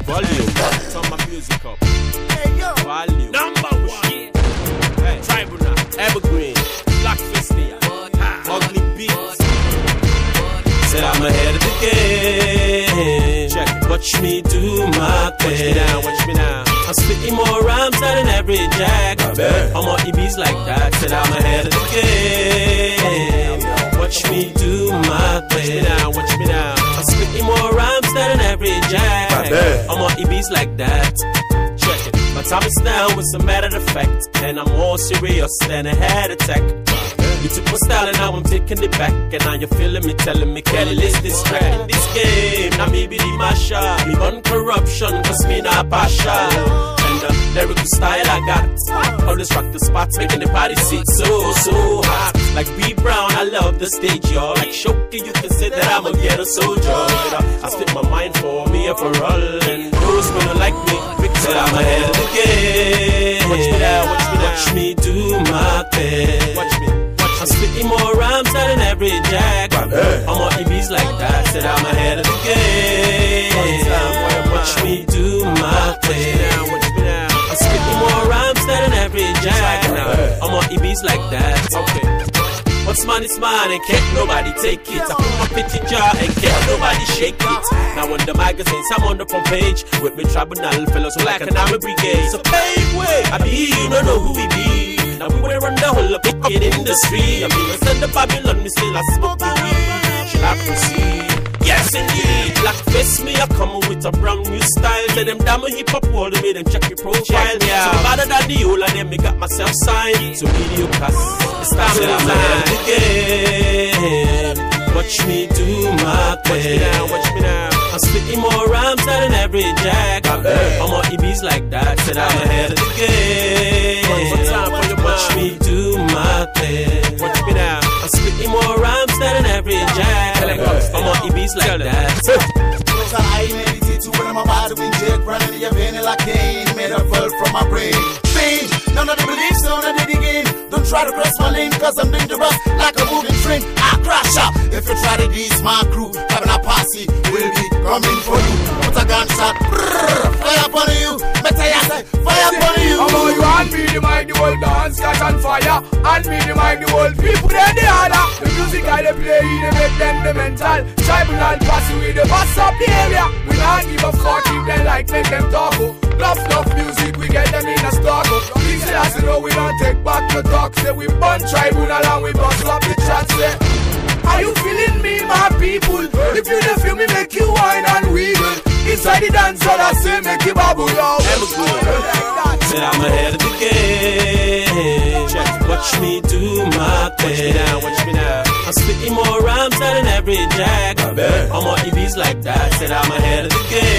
Volume. Turn my music up. Hey, yo. Volume. Number 1. Hey. Tribunal. Evergreen. Black Fistia. Ugly Beats. Said I'm ahead of the game. Check it. Watch me do my thing. Watch me now. I'm spitting more rhymes than an average jack. I'm on EBs like that. Said I'm ahead of the game. Watch me do my thing. Watch me now. I'm spitting more rhymes than an average jack. I'm on EBs like that. Check it. My time is now, it's a matter of fact. And I'm more serious than a heart attack. You took my style and now I'm taking it back. And now you're feeling me, telling me, Kelly, let's this track. In this game, now me be the masher. Me run corruption, cause me not partial. And the lyrical style I got, always rock the spots, making the party sit so hot. Like B Brown, I love the stage, y'all. Like Shoki, you can say that I'm a ghetto soldier. I spit my mind for me and for all. And those who don't like me, said I'm ahead of the game. Watch me now, watch me now. Watch me do my thing. Watch me. I'm spitting more rhymes than an average jack. I'm on EBs like that. Said I'm ahead of the game. Watch me do my thing. I'm spitting more rhymes than an average jack. I'm on EBs like that. Okay. What's mine is mine and can't nobody take it. I put my pitch in jar and can't nobody shake it. Now on the magazines, I'm on the front page with me tribunal fellows who like an army brigade. So pave way, I be, you don't know who we be. Now we wanna run the whole of wicked industry. I mean, I send the Babylon, me still I smoke the weed. Shall I proceed? Yes indeed. Black face me, I come with a brand new style. Tell them damn a hip hop world, me them check your profile. Yeah. So better than the whole of them, me got myself signed. So mediocre, it's time to ahead of the game. Watch me do my thing. Watch me now. I'm spitting more rhymes than an average jack. I'm on EBs like that. Said I'm ahead of the game. Watch me do my thing. Watch me now. I'm spitting more rhymes than an average jack. I'm on EBs like that. I meditate to when I'm about to inject running the vein like Cain. Made a fall from my brain. Pain, none of the beliefs, none of the digging. Don't try to press my lane, cause I'm dangerous like a moving train. I crash up. If you try to diss my crew, having a posse will be coming for you. Put a gunshot, fire upon you. Better you say, fire upon you. I'm all you and me, the mic, the whole dance catch on fire. And me, the mic, the whole people, then the other. The music I they play, they make them the mental. Tribunal posse with the boss up the area. We not give a fuck if they like, make them talk. Love music, we get them in a stock. These last, you know, we don't take back the talk. Say we burn tribunal and we bust up the chat. Say, are you feeling me, my people? If you don't feel me, make you whine and wiggle. Inside the dance, I say, make you bubble out. Said I'm ahead of the game. Check, watch me do my thing. Watch me now. I'm spitting more rhymes than an average jack. I'm on EBs like that. Said I'm ahead of the game.